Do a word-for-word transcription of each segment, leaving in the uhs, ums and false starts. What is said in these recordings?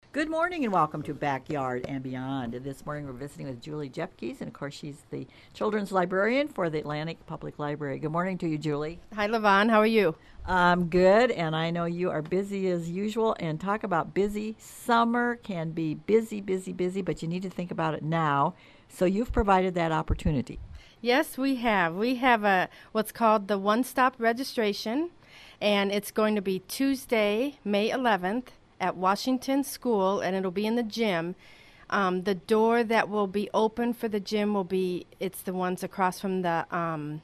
Good morning and welcome to Backyard and Beyond. This morning we're visiting with Julie Jepkes, and of course she's the children's librarian for the Atlantic Public Library. Good morning to you, Julie. Hi, Levon. How are you? I'm good, and I know you are busy as usual. And talk about busy. Summer can be busy, busy, busy, but you need to think about it now. So you've provided that opportunity. Yes, we have. We have a what's called the one-stop registration, and it's going to be Tuesday, May eleventh, at Washington School, and it'll be in the gym. Um, the door that will be open for the gym will be, it's the ones across from the um,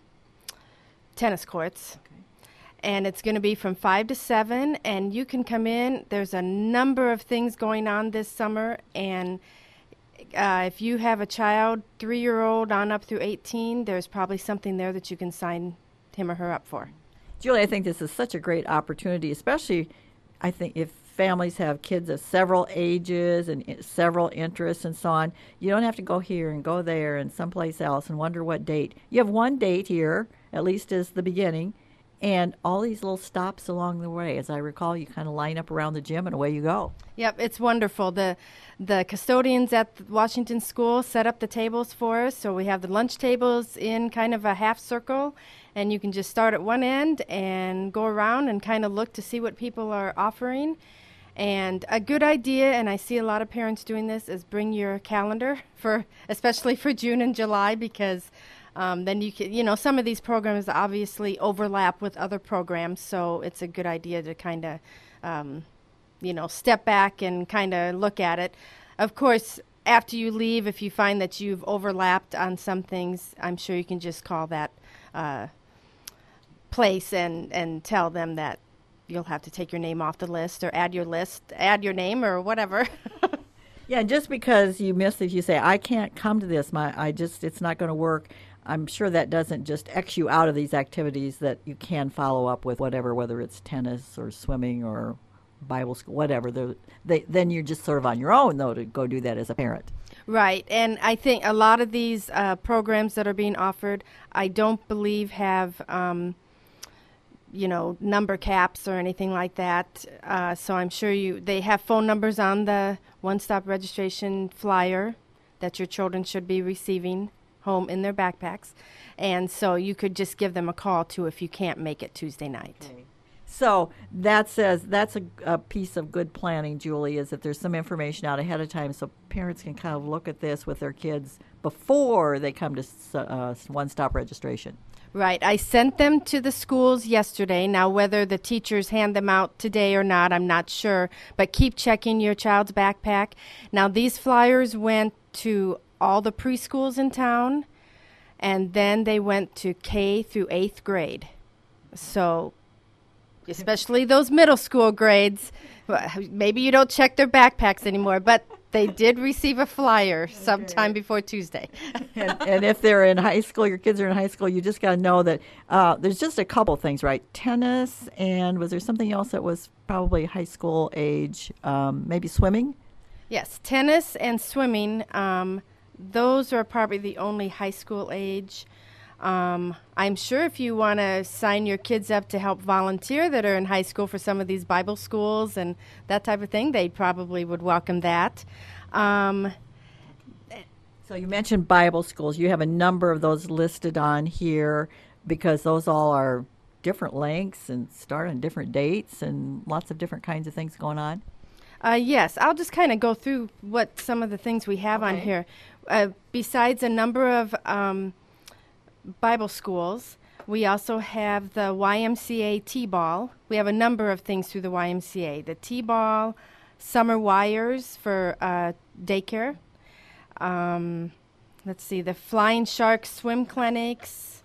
tennis courts. Okay. And it's going to be from five to seven, and you can come in. There's a number of things going on this summer, and uh, if you have a child, three-year-old on up through eighteen, there's probably something there that you can sign him or her up for. Julie, I think this is such a great opportunity, especially I think if families have kids of several ages and i- several interests and so on. You don't have to go here and go there and someplace else and wonder what date. You have one date here, at least as the beginning, and all these little stops along the way. As I recall, you kind of line up around the gym and away you go. Yep, it's wonderful. The the custodians at the Washington School set up the tables for us, so we have the lunch tables in kind of a half circle, and you can just start at one end and go around and kind of look to see what people are offering. And a good idea, and I see a lot of parents doing this, is bring your calendar for, especially for June and July, because um, then you can, you know, some of these programs obviously overlap with other programs, so it's a good idea to kind of, um, you know, step back and kind of look at it. Of course, after you leave, if you find that you've overlapped on some things, I'm sure you can just call that uh, place and, and tell them that you'll have to take your name off the list or add your list, add your name or whatever. Yeah, and just because you miss it, you say, I can't come to this, my, I just, it's not going to work. I'm sure that doesn't just X you out of these activities, that you can follow up with whatever, whether it's tennis or swimming or Bible school, whatever. They're- They, then you're just sort of on your own, though, to go do that as a parent. Right, and I think a lot of these uh, programs that are being offered, I don't believe have, um, you know, number caps or anything like that. Uh, so I'm sure you, they have phone numbers on the one-stop registration flyer that your children should be receiving home in their backpacks. And so you could just give them a call, too, if you can't make it Tuesday night. So that says that's a, a piece of good planning, Julie, is that there's some information out ahead of time so parents can kind of look at this with their kids before they come to s- uh, one-stop registration. Right. I sent them to the schools yesterday. Now, whether the teachers hand them out today or not, I'm not sure. But keep checking your child's backpack. Now, these flyers went to all the preschools in town, and then they went to K through eighth grade. So, especially those middle school grades, well, maybe you don't check their backpacks anymore, but they did receive a flyer sometime before Tuesday. and, and if they're in high school, your kids are in high school, you just got to know that uh, there's just a couple things, right? Tennis, and was there something else that was probably high school age, um, maybe swimming? Yes, tennis and swimming, um, those are probably the only high school age. Um, I'm sure if you want to sign your kids up to help volunteer that are in high school for some of these Bible schools and that type of thing, they probably would welcome that. Um, So you mentioned Bible schools. You have a number of those listed on here because those all are different lengths and start on different dates and lots of different kinds of things going on. Uh, yes, I'll just kind of go through what some of the things we have on Okay. here. Uh, besides a number of um, Bible schools, we also have the Y M C A T-ball. We have a number of things through the Y M C A. The T-ball, summer wires for uh, daycare. Um, let's see, the Flying Shark swim clinics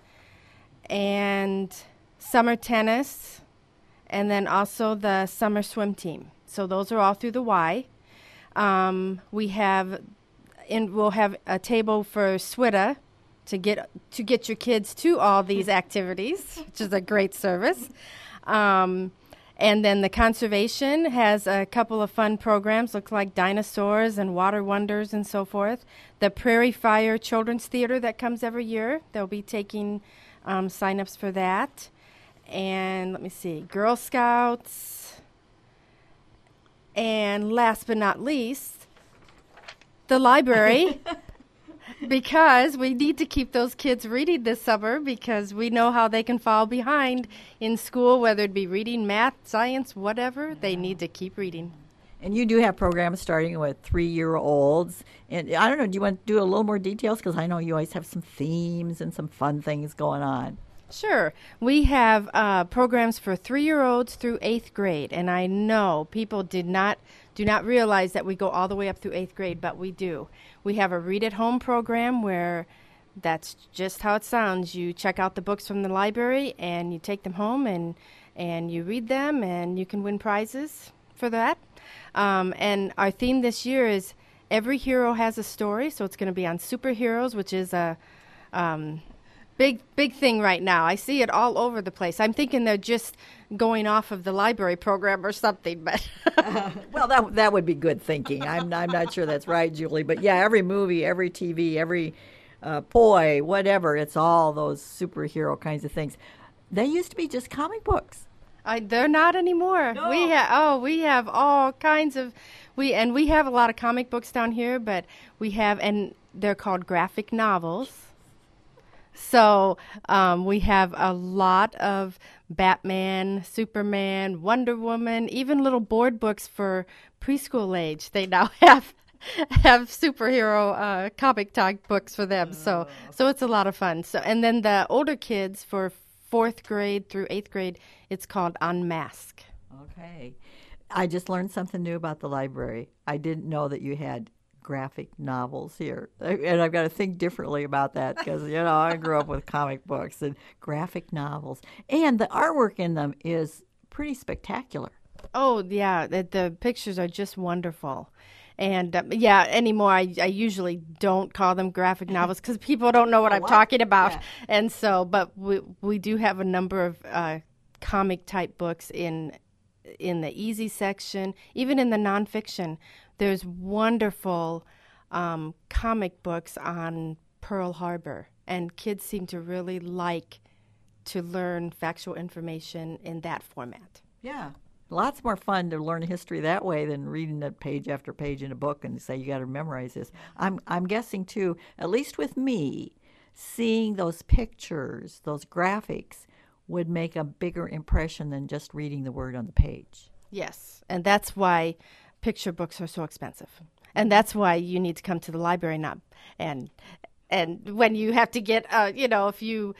and summer tennis, and then also the summer swim team. So those are all through the Y. Um, we have, in, we'll have a table for S W I T A to get to get your kids to all these activities, which is a great service. Um, and then the conservation has a couple of fun programs, looks like dinosaurs and water wonders and so forth. The Prairie Fire Children's Theater that comes every year, they'll be taking um, sign-ups for that. And let me see, Girl Scouts. And last but not least, the library, because we need to keep those kids reading this summer because we know how they can fall behind in school, whether it be reading, math, science, whatever. They need to keep reading. And you do have programs starting with three-year-olds. And I don't know, do you want to do a little more details? Because I know you always have some themes and some fun things going on. Sure. We have uh, programs for three-year-olds through eighth grade. And I know people did not do not realize that we go all the way up through eighth grade, but we do. We have a read-at-home program where that's just how it sounds. You check out the books from the library, and you take them home, and, and you read them, and you can win prizes for that. Um, and our theme this year is Every Hero Has a Story, so it's going to be on superheroes, which is a um, big, big thing right now. I see it all over the place. I'm thinking they're just going off of the library program or something. But uh, well, that that would be good thinking. I'm I'm not sure that's right, Julie. But yeah, every movie, every T V, every uh, poi, whatever, it's all those superhero kinds of things. They used to be just comic books. I, they're not anymore. No. We have oh, we have all kinds of we and we have a lot of comic books down here, but we have and they're called graphic novels. So um, we have a lot of Batman, Superman, Wonder Woman, even little board books for preschool age. They now have have superhero uh, comic type books for them. So so it's a lot of fun. So and then the older kids for fourth grade through eighth grade, it's called Unmask. Okay. I just learned something new about the library. I didn't know that you had graphic novels here. And I've got to think differently about that because, you know, I grew up with comic books and graphic novels. And the artwork in them is pretty spectacular. Oh, yeah. The, the pictures are just wonderful. And, um, yeah, anymore, I, I usually don't call them graphic novels because people don't know what oh, I'm what? talking about. Yeah. And so, but we we do have a number of uh, comic-type books in in the easy section, even in the nonfiction. There's wonderful um, comic books on Pearl Harbor, and kids seem to really like to learn factual information in that format. Yeah. Lots more fun to learn history that way than reading it page after page in a book and say you got to memorize this. I'm I'm guessing too, at least with me, seeing those pictures, those graphics would make a bigger impression than just reading the word on the page. Yes, and that's why picture books are so expensive. And that's why you need to come to the library not and and when you have to get uh, you know, if you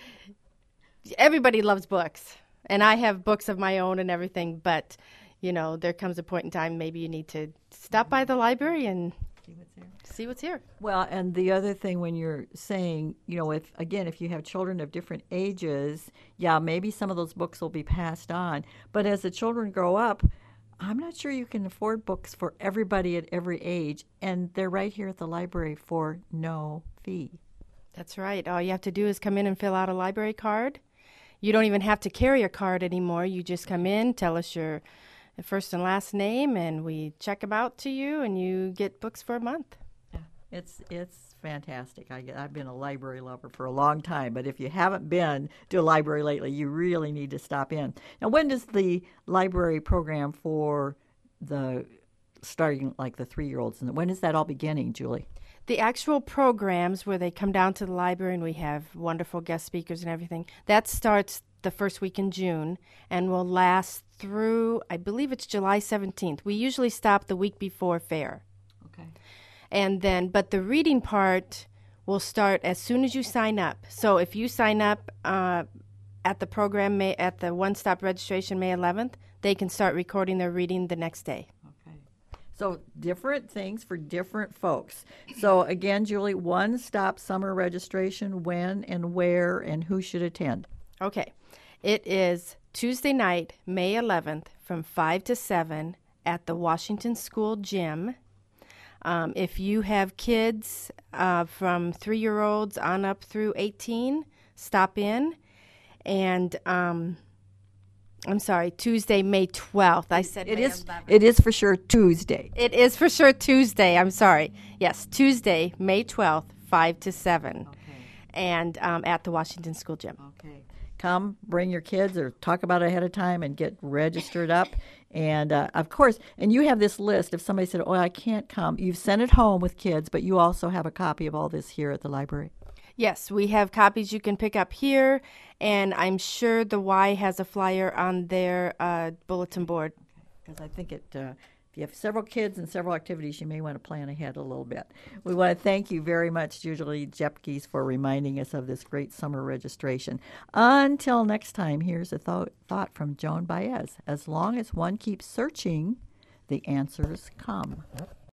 everybody loves books. And I have books of my own and everything, but, you know, there comes a point in time maybe you need to stop by the library and see what's here. See what's here. Well, and the other thing when you're saying, you know, if again, if you have children of different ages, yeah, maybe some of those books will be passed on. But as the children grow up, I'm not sure you can afford books for everybody at every age, and they're right here at the library for no fee. That's right. All you have to do is come in and fill out a library card. You don't even have to carry a card anymore. You just come in, tell us your first and last name, and we check them out to you, and you get books for a month. Yeah, it's it's fantastic. I, I've been a library lover for a long time, but if you haven't been to a library lately, you really need to stop in. Now, when does the library program for the starting like the three-year-olds, and when is that all beginning, Julie? The actual programs where they come down to the library and we have wonderful guest speakers and everything, that starts the first week in June and will last through, I believe it's July seventeenth. We usually stop the week before fair. Okay. And then, but the reading part will start as soon as you sign up. So if you sign up uh, at the program, May, at the one-stop registration May eleventh, they can start recording their reading the next day. So different things for different folks. So again, Julie, one-stop summer registration, when and where and who should attend? Okay. It is Tuesday night, May eleventh, from five to seven at the Washington School Gym. Um, if you have kids uh, from three-year-olds on up through eighteen, stop in. And um, I'm sorry, Tuesday, May twelfth. I said it May is. eleventh. It is for sure Tuesday. It is for sure Tuesday. I'm sorry. Yes, Tuesday, May twelfth, five to seven. Okay. And um, at the Washington School Gym. Okay. Come, bring your kids or talk about it ahead of time and get registered up. And uh, of course, and you have this list. If somebody said, "Oh, I can't come," you've sent it home with kids, but you also have a copy of all this here at the library. Yes, we have copies you can pick up here, and I'm sure the Y has a flyer on their uh, bulletin board. Because I think it, uh, if you have several kids and several activities, you may want to plan ahead a little bit. We want to thank you very much, Julie Jepkes, for reminding us of this great summer registration. Until next time, here's a th- thought from Joan Baez. As long as one keeps searching, the answers come.